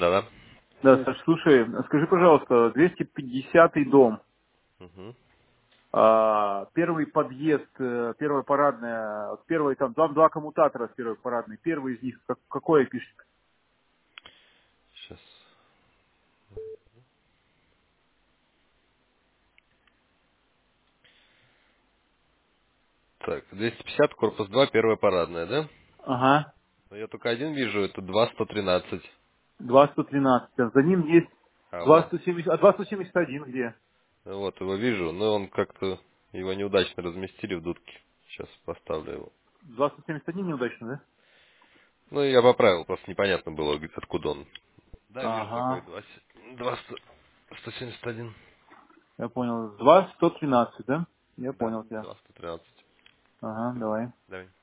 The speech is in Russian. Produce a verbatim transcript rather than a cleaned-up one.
Да-да. Да, Саш, слушай, скажи, пожалуйста, двести пятидесятый дом, Угу. а, первый подъезд, э, первая парадная, первый там, там два коммутатора с первой парадной, первый из них, как, какой пишет? Сейчас. Так, двести пятьдесят, корпус два, первая парадная, да? Ага, Но я только один вижу, это два сто тринадцать. два сто тринадцать, а за ним есть А, два вот. сто семьдесят, а два сто семьдесят один где? Вот его вижу, но он как-то, его неудачно разместили в дудке. Сейчас поставлю его. два сто семьдесят один неудачно, да? Ну, я поправил, просто непонятно было, где- откуда он. Да, вижу такой Ага, два сто семьдесят один. я понял. два сто тринадцать, да? Я Да, понял тебя. два сто тринадцать. Ага, давай. Давай.